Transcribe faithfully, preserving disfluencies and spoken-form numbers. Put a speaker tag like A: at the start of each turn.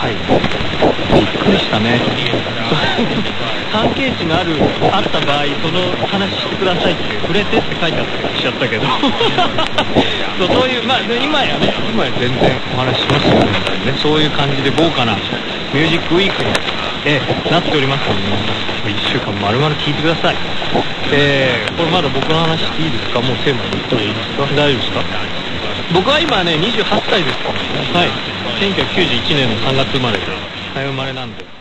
A: はい。びっくりしたね。関係値のある、あった場合、その話してくださいって、触れてって書いてあったりしちゃったけど。そう、そういう、まあ、今やね、今や全然お話しますよね。そういう感じで豪華なミュージックウィークに、えー、なっておりますので、皆さん、いっしゅうかん丸々聞いてください。えー、これまだ僕の話していいですか？もうテーマに言ったらいいですか？大丈夫ですか？僕は今ね、にじゅうはっさいです。はい。せんきゅうひゃくきゅうじゅういちねんのさんがつ生まれで、早生まれなんで。